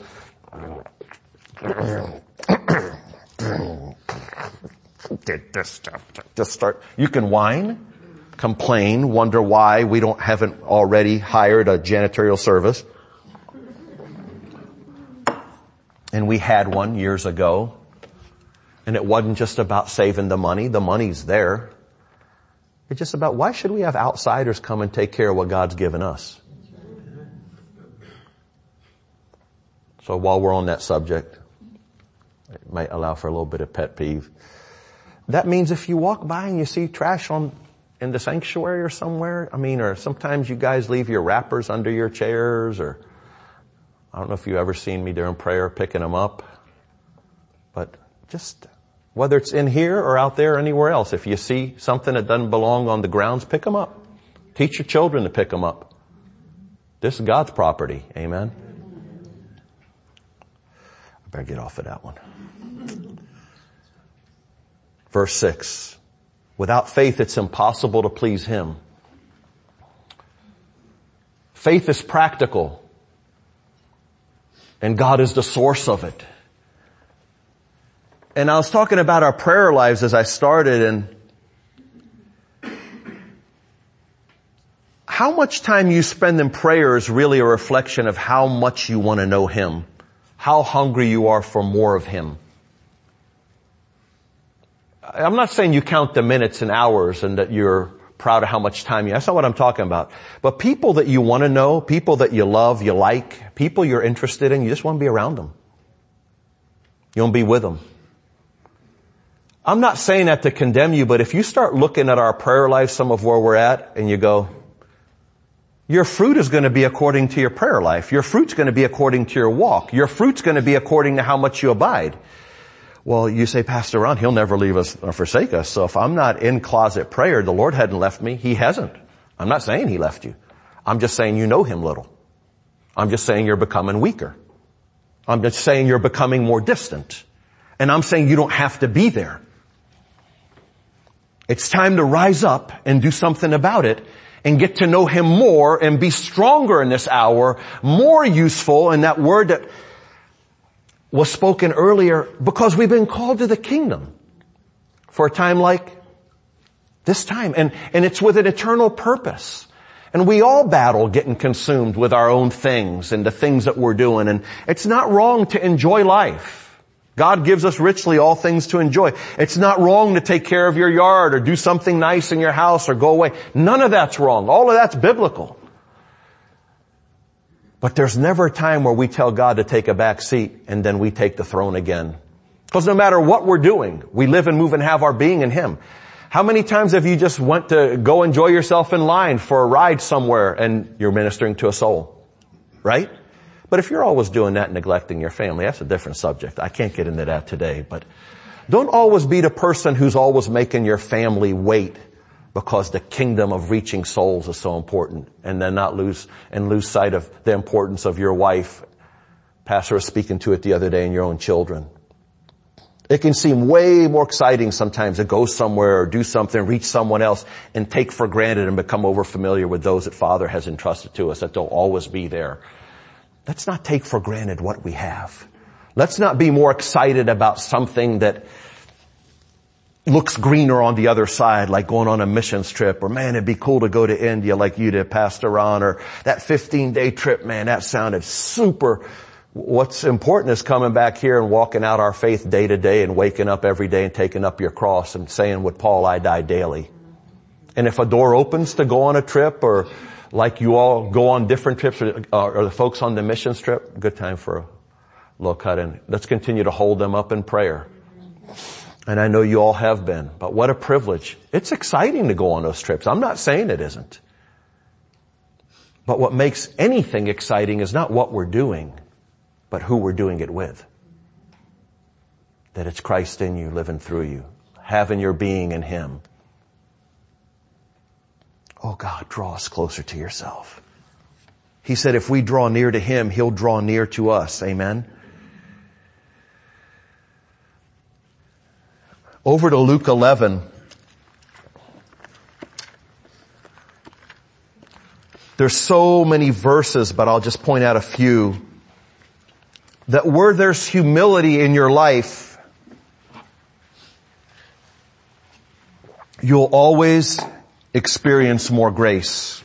just start. You can whine, complain, wonder why we haven't already hired a janitorial service. And we had one years ago. And it wasn't just about saving the money. The money's there. It's just about why should we have outsiders come and take care of what God's given us? So while we're on that subject, it might allow for a little bit of pet peeve. That means if you walk by and you see trash in the sanctuary or somewhere, or sometimes you guys leave your wrappers under your chairs, or I don't know if you've ever seen me during prayer picking them up, but just whether it's in here or out there or anywhere else, if you see something that doesn't belong on the grounds, pick them up. Teach your children to pick them up. This is God's property. Amen. I better get off of that one. Verse 6. Without faith, it's impossible to please Him. Faith is practical, and God is the source of it. And I was talking about our prayer lives as I started, and how much time you spend in prayer is really a reflection of how much you want to know Him, how hungry you are for more of Him. I'm not saying you count the minutes and hours and that you're proud of how much time that's not what I'm talking about. But people that you want to know, people that you love, you like, people you're interested in, you just want to be around them. You want to be with them. I'm not saying that to condemn you, but if you start looking at our prayer life, some of where we're at, and you go, your fruit is going to be according to your prayer life. Your fruit's going to be according to your walk. Your fruit's going to be according to how much you abide. Well, you say, Pastor Ron, He'll never leave us or forsake us. So if I'm not in closet prayer, the Lord hadn't left me. He hasn't. I'm not saying He left you. I'm just saying you know Him little. I'm just saying you're becoming weaker. I'm just saying you're becoming more distant. And I'm saying you don't have to be there. It's time to rise up and do something about it and get to know Him more and be stronger in this hour, more useful in that word that was spoken earlier, because we've been called to the kingdom for a time like this time. And it's with an eternal purpose. And we all battle getting consumed with our own things and the things that we're doing. And it's not wrong to enjoy life. God gives us richly all things to enjoy. It's not wrong to take care of your yard or do something nice in your house or go away. None of that's wrong. All of that's biblical. But there's never a time where we tell God to take a back seat and then we take the throne again. Because no matter what we're doing, we live and move and have our being in Him. How many times have you just went to go enjoy yourself in line for a ride somewhere and you're ministering to a soul? Right? But if you're always doing that and neglecting your family, that's a different subject. I can't get into that today. But don't always be the person who's always making your family wait because the kingdom of reaching souls is so important, and then lose sight of the importance of your wife. Pastor was speaking to it the other day, and your own children. It can seem way more exciting sometimes to go somewhere or do something, reach someone else, and take for granted and become over familiar with those that Father has entrusted to us, that they'll always be there. Let's not take for granted what we have. Let's not be more excited about something that looks greener on the other side, like going on a missions trip, or man, it'd be cool to go to India like you did, Pastor Ron, or that 15-day trip, man, that sounded super. What's important is coming back here and walking out our faith day to day and waking up every day and taking up your cross and saying with Paul, I die daily. And if a door opens to go on a trip, or like you all go on different trips, or the folks on the missions trip, good time for a little cut in. Let's continue to hold them up in prayer. And I know you all have been, but what a privilege. It's exciting to go on those trips. I'm not saying it isn't. But what makes anything exciting is not what we're doing, but who we're doing it with. That it's Christ in you, living through you, having your being in Him. Oh God, draw us closer to yourself. He said if we draw near to Him, He'll draw near to us. Amen. Over to Luke 11. There's so many verses, but I'll just point out a few. That where there's humility in your life, you'll always experience more grace.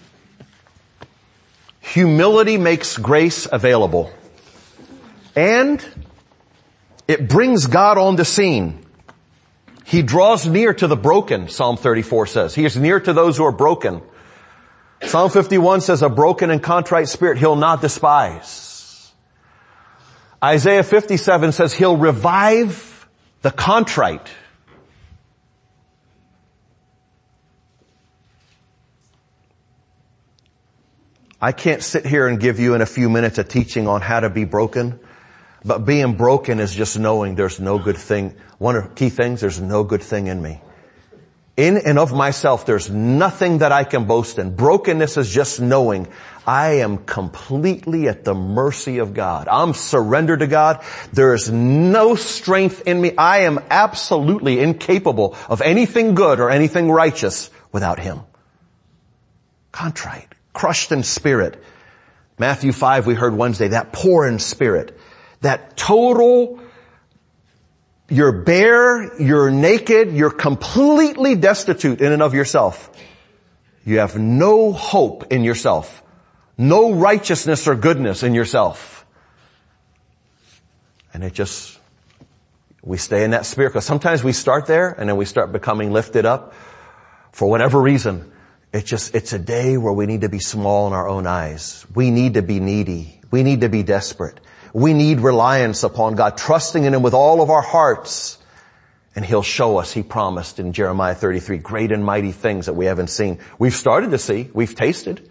Humility makes grace available. And it brings God on the scene. He draws near to the broken, Psalm 34 says. He is near to those who are broken. Psalm 51 says, a broken and contrite spirit He'll not despise. Isaiah 57 says He'll revive the contrite. I can't sit here and give you in a few minutes a teaching on how to be broken. But being broken is just knowing there's no good thing. One of the key things, there's no good thing in me. In and of myself, there's nothing that I can boast in. Brokenness is just knowing I am completely at the mercy of God. I'm surrendered to God. There is no strength in me. I am absolutely incapable of anything good or anything righteous without Him. Contrite, crushed in spirit. Matthew 5, we heard Wednesday, that poor in spirit. That total, you're bare, you're naked, you're completely destitute in and of yourself. You have no hope in yourself. No righteousness or goodness in yourself. And we stay in that spirit, because sometimes we start there and then we start becoming lifted up for whatever reason. It's a day where we need to be small in our own eyes. We need to be needy. We need to be desperate. We need reliance upon God, trusting in Him with all of our hearts. And He'll show us, He promised in Jeremiah 33, great and mighty things that we haven't seen. We've started to see. We've tasted.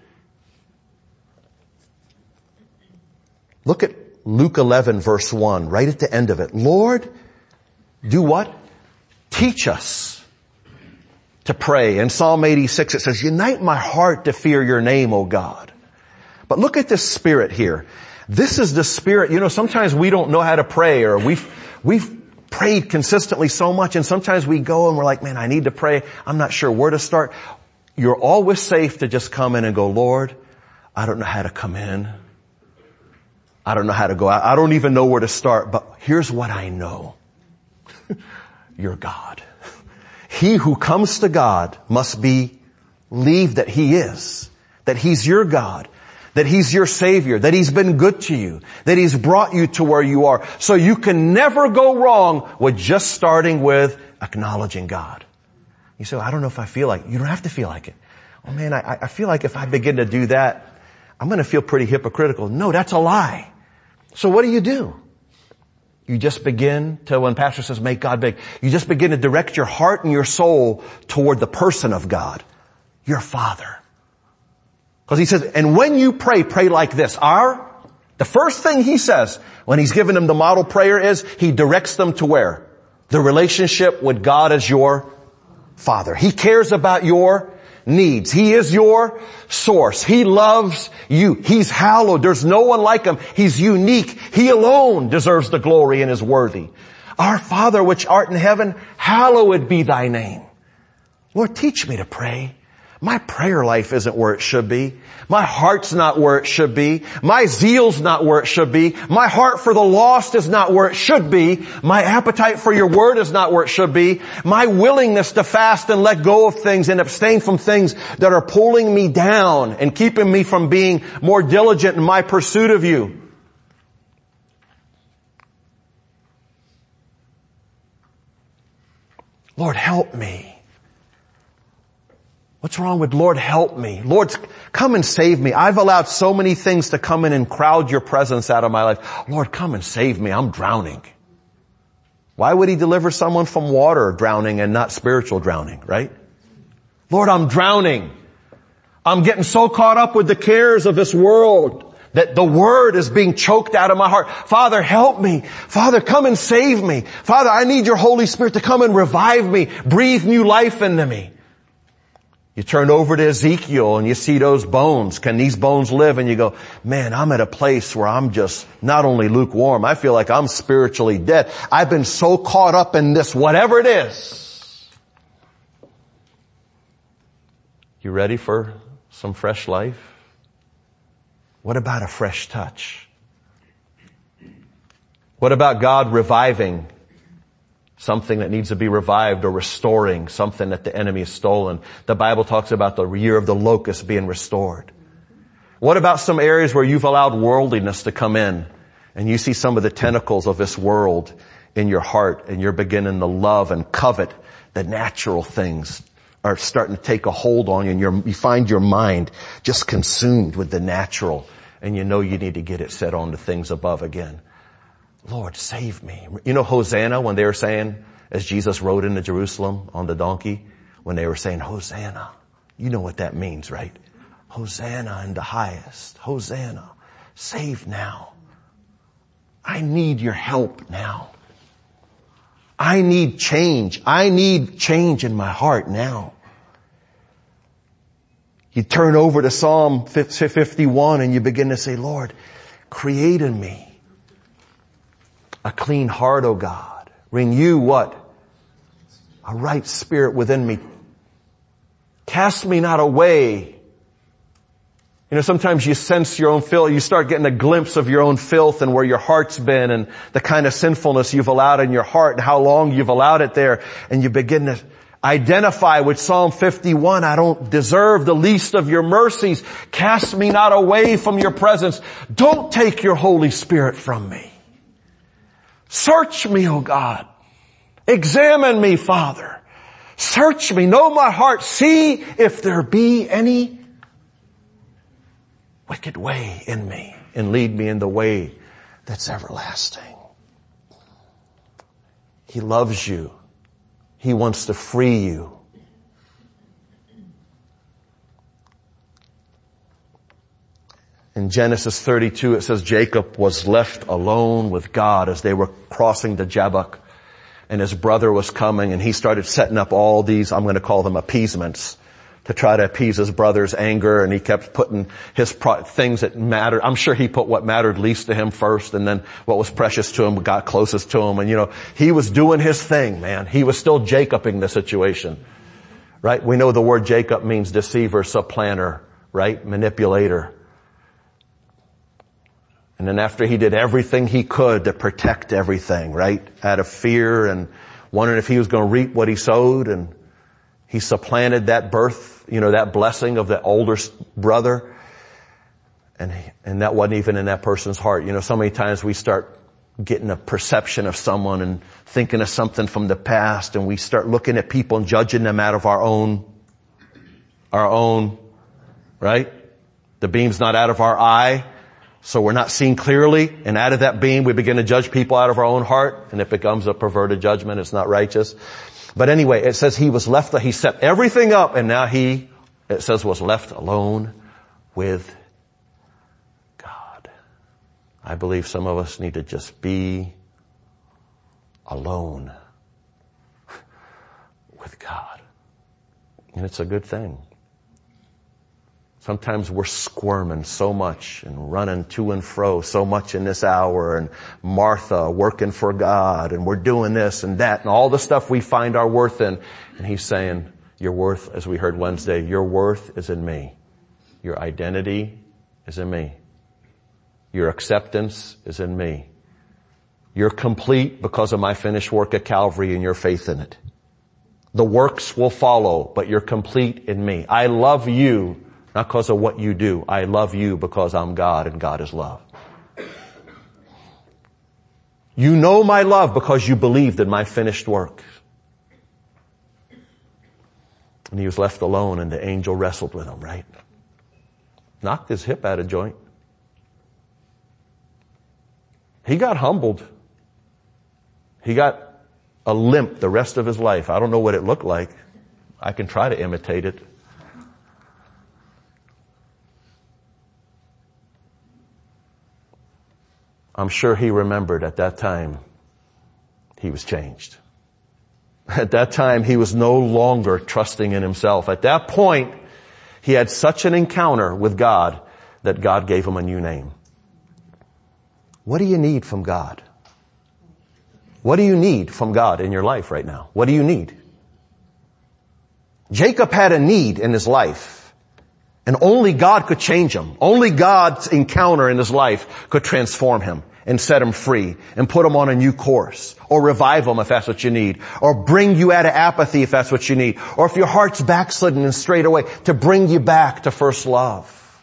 Look at Luke 11 verse 1, right at the end of it. Lord, do what? Teach us to pray. In Psalm 86 it says, unite my heart to fear your name, O God. But look at this spirit here. This is the spirit, sometimes we don't know how to pray, or we've prayed consistently so much, and sometimes we go and we're like, man, I need to pray. I'm not sure where to start. You're always safe to just come in and go, Lord, I don't know how to come in. I don't know how to go out. I don't even know where to start, but here's what I know. You're God. He who comes to God must believe that He is, that He's your God, that He's your Savior, that He's been good to you, that He's brought you to where you are. So you can never go wrong with just starting with acknowledging God. You say, I don't know if I feel like it. You don't have to feel like it. Oh man, I feel like if I begin to do that, I'm going to feel pretty hypocritical. No, that's a lie. So what do? You just begin to, when Pastor says make God big, you just begin to direct your heart and your soul toward the person of God, your Father. Because He says, and when you pray like this. The first thing He says when He's given them the model prayer is He directs them to where? The relationship with God as your Father. He cares about your needs. He is your source. He loves you. He's hallowed. There's no one like Him. He's unique. He alone deserves the glory and is worthy. Our Father which art in heaven, hallowed be thy name. Lord, teach me to pray. My prayer life isn't where it should be. My heart's not where it should be. My zeal's not where it should be. My heart for the lost is not where it should be. My appetite for your word is not where it should be. My willingness to fast and let go of things and abstain from things that are pulling me down and keeping me from being more diligent in my pursuit of you. Lord, help me. What's wrong with Lord, help me? Lord, come and save me. I've allowed so many things to come in and crowd your presence out of my life. Lord, come and save me. I'm drowning. Why would He deliver someone from water drowning and not spiritual drowning, right? Lord, I'm drowning. I'm getting so caught up with the cares of this world that the word is being choked out of my heart. Father, help me. Father, come and save me. Father, I need your Holy Spirit to come and revive me, breathe new life into me. You turn over to Ezekiel and you see those bones. Can these bones live? And you go, man, I'm at a place where I'm just not only lukewarm, I feel like I'm spiritually dead. I've been so caught up in this, whatever it is. You ready for some fresh life? What about a fresh touch? What about God reviving something that needs to be revived, or restoring something that the enemy has stolen? The Bible talks about the year of the locust being restored. What about some areas where you've allowed worldliness to come in and you see some of the tentacles of this world in your heart and you're beginning to love and covet the natural things are starting to take a hold on you, and you find your mind just consumed with the natural, and you know you need to get it set on the things above again. Lord, save me. You know Hosanna, when they were saying, as Jesus rode into Jerusalem on the donkey, when they were saying, Hosanna. You know what that means, right? Hosanna in the highest. Hosanna. Save now. I need your help now. I need change. I need change in my heart now. You turn over to Psalm 51 and you begin to say, Lord, create in me a clean heart, O God. Renew what? A right spirit within me. Cast me not away. You know, sometimes you sense your own filth. You start getting a glimpse of your own filth and where your heart's been and the kind of sinfulness you've allowed in your heart and how long you've allowed it there. And you begin to identify with Psalm 51. I don't deserve the least of your mercies. Cast me not away from your presence. Don't take your Holy Spirit from me. Search me, O God. Examine me, Father. Search me. Know my heart. See if there be any wicked way in me, and lead me in the way that's everlasting. He loves you. He wants to free you. In Genesis 32, it says Jacob was left alone with God as they were crossing the Jabbok, and his brother was coming, and he started setting up all these, I'm going to call them appeasements, to try to appease his brother's anger, and he kept putting his things that mattered. I'm sure he put what mattered least to him first, and then what was precious to him got closest to him. And you know, he was doing his thing, man. He was still Jacobing the situation, right? We know the word Jacob means deceiver, supplanter, right? Manipulator. And then after he did everything he could to protect everything, right? Out of fear and wondering if he was going to reap what he sowed, and he supplanted that birth, you know, that blessing of the older brother. And that wasn't even in that person's heart. You know, so many times we start getting a perception of someone and thinking of something from the past, and we start looking at people and judging them out of our own, right? The beam's not out of our eye, so we're not seeing clearly, and out of that beam we begin to judge people out of our own heart, and it becomes a perverted judgment. It's not righteous. But anyway, it says he set everything up, and now it says was left alone with God. I believe some of us need to just be alone with God. And it's a good thing. Sometimes we're squirming so much and running to and fro so much in this hour, and Martha working for God, and we're doing this and that and all the stuff we find our worth in. And he's saying, your worth, as we heard Wednesday, your worth is in me. Your identity is in me. Your acceptance is in me. You're complete because of my finished work at Calvary and your faith in it. The works will follow, but you're complete in me. I love you. Not because of what you do. I love you because I'm God and God is love. You know my love because you believed in my finished work. And he was left alone, and the angel wrestled with him, right? Knocked his hip out of joint. He got humbled. He got a limp the rest of his life. I don't know what it looked like. I can try to imitate it. I'm sure he remembered at that time he was changed. At that time he was no longer trusting in himself. At that point he had such an encounter with God that God gave him a new name. What do you need from God? What do you need from God in your life right now? What do you need? Jacob had a need in his life. And only God could change him. Only God's encounter in his life could transform him and set him free and put him on a new course, or revive him if that's what you need, or bring you out of apathy if that's what you need, or if your heart's backslidden and strayed away, to bring you back to first love.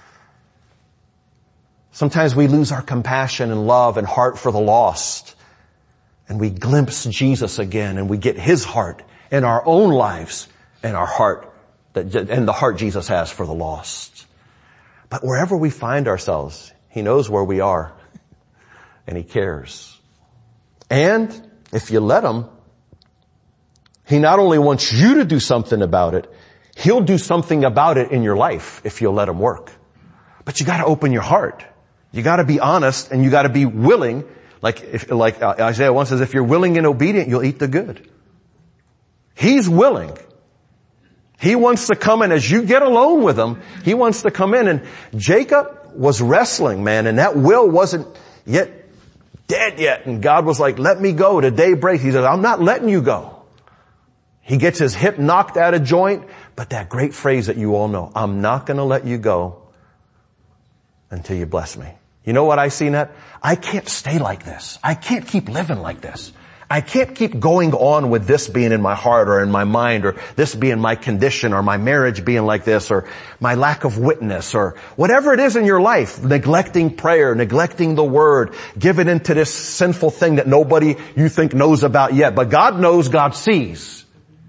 Sometimes we lose our compassion and love and heart for the lost, and we glimpse Jesus again, and we get his heart in our own lives and our heart and the heart Jesus has for the lost. But wherever we find ourselves, he knows where we are, and he cares. And if you let him, he not only wants you to do something about it, he'll do something about it in your life if you'll let him work. But you gotta open your heart. You gotta be honest, and you gotta be willing. Like Isaiah once says, if you're willing and obedient, you'll eat the good. He's willing. He wants to come in. As you get alone with him, he wants to come in. And Jacob was wrestling, man, and that will wasn't yet dead yet. And God was like, let me go. The day breaks. He says, I'm not letting you go. He gets his hip knocked out of joint, but that great phrase that you all know, I'm not going to let you go until you bless me. You know what I see in that? I can't stay like this. I can't keep living like this. I can't keep going on with this being in my heart or in my mind, or this being my condition, or my marriage being like this, or my lack of witness, or whatever it is in your life, neglecting prayer, neglecting the word, giving into this sinful thing that nobody you think knows about yet. But God knows, God sees.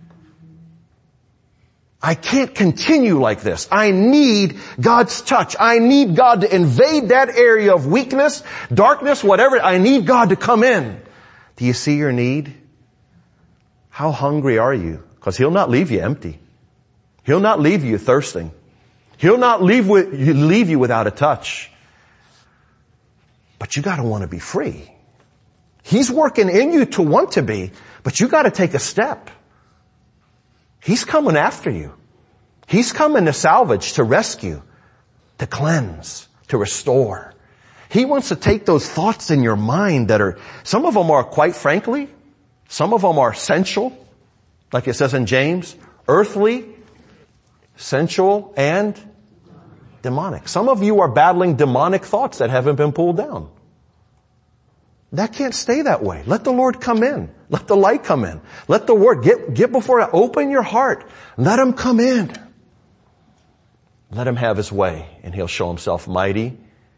I can't continue like this. I need God's touch. I need God to invade that area of weakness, darkness, whatever. I need God to come in. Do you see your need? How hungry are you? Because he'll not leave you empty. He'll not leave you thirsting. He'll not leave you without a touch. But you gotta want to be free. He's working in you to want to be, but you gotta take a step. He's coming after you. He's coming to salvage, to rescue, to cleanse, to restore. He wants to take those thoughts in your mind that are, some of them are, quite frankly, some of them are sensual, like it says in James, earthly, sensual, and demonic. Some of you are battling demonic thoughts that haven't been pulled down. That can't stay that way. Let the Lord come in. Let the light come in. Let the word get before it. Open your heart. Let him come in. Let him have his way, and he'll show himself mighty,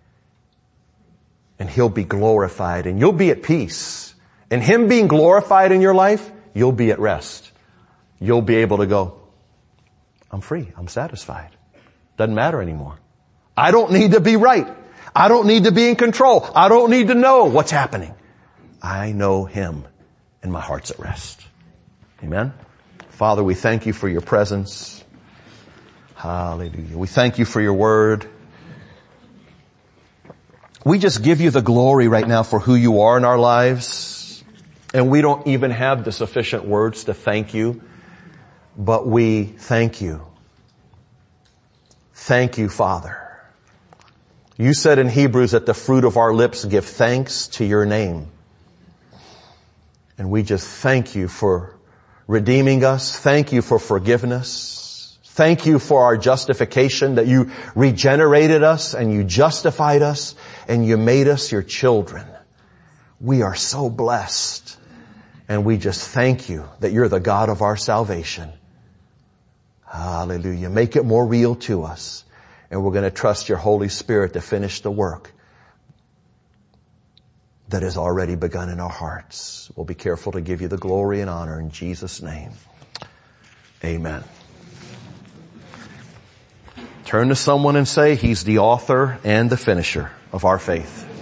and he'll be glorified, and you'll be at peace. And him being glorified in your life, you'll be at rest. You'll be able to go, I'm free. I'm satisfied. Doesn't matter anymore. I don't need to be right. I don't need to be in control. I don't need to know what's happening. I know him, and my heart's at rest. Amen. Father, we thank you for your presence. Hallelujah. We thank you for your word. We just give you the glory right now for who you are in our lives. And we don't even have the sufficient words to thank you, but we thank you. Thank you, Father. You said in Hebrews that the fruit of our lips give thanks to your name. And we just thank you for redeeming us. Thank you for forgiveness. Thank you for our justification, that you regenerated us and you justified us and you made us your children. We are so blessed. And we just thank you that you're the God of our salvation. Hallelujah. Make it more real to us. And we're going to trust your Holy Spirit to finish the work that has already begun in our hearts. We'll be careful to give you the glory and honor in Jesus' name. Amen. Turn to someone and say, he's the author and the finisher of our faith.